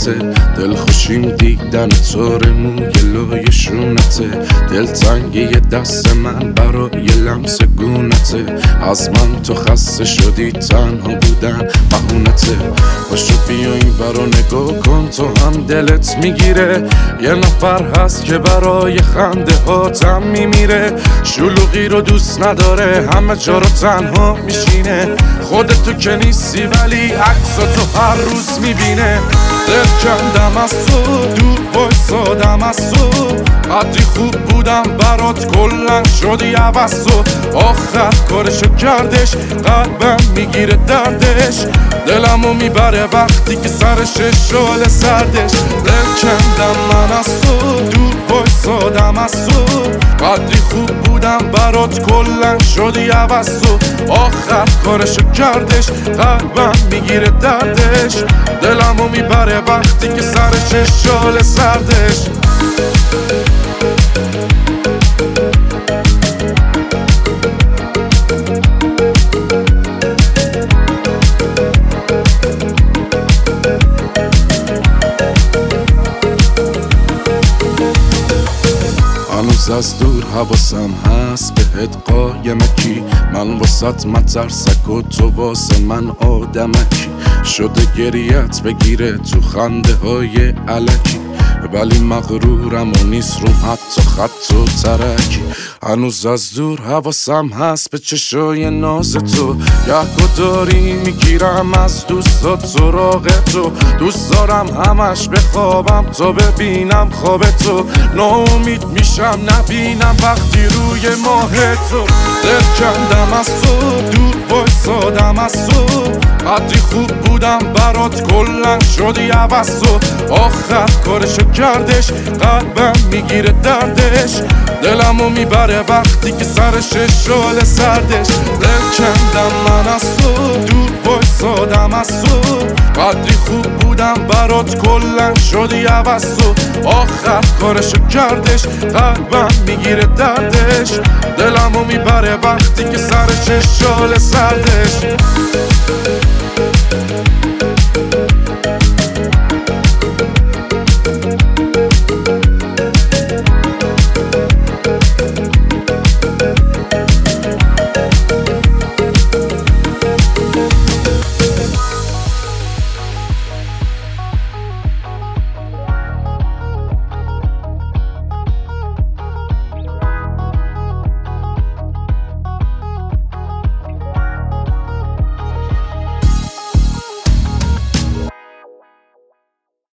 جونته، دل خوشیم دیدن طور موی لای شونته، دل تنگی دست من برای لمس گونته، از من تو خسته شدی تنها بودن بهونته. باشو بیا این برا نگاه کن تو هم دلت میگیره، یه نفر هست که برای خنده هاتم میمیره، شلوغی رو دوست نداره همه جا رو تنها میشینه، خودتو که نیستی ولی عکساتو هر روز میبینه. دل کندم از تو دور بایستادم از تو، قدری خوب بودم برات کلن شدی عوض تو، آخر کارشو کردش قلبم میگیره دردش، دلمو میبره وقتی که سرش شعله سردش. دل کندم من از تو دور بایستادم از تو، قدری خوب بودم برات کلن شدی عوض تو، آخر کارشو کردش قلبم میگیره دردش، دلمو میبره وقتی که سرش شعله سردش. هنوز از دور حواسم هست بهت قایمکی، من واسط مترسک و تو واسه من آدمکی، شده گریت بگیره تو خنده های علکی، ولی مغرورم و نیست روم حتی خط و ترکی. هنوز از دور حواسم هست به چشای ناز تو، یهو داری میگیرم از دوستات سراغ تو، دوست دارم همش بخوابم تا ببینم خواب تو، ناامید میشم نبینم وقتی روی ماه تو. دل کندم از تو دور بایستادم از تو، قدری خوب بودم برات کلن شدی عوض تو، آخر کارشو کردش قلبم میگیره دردش، دلمو میبره وقتی که سرش شعله سردش. دل کندم من از تو دور بایستادم از تو، قدری خوب بودم برات کلن شدی عوض تو، آخر کارشو کردش قلبم میگیره دردش، دلمو میبره وقتی که سرش شعله سردش.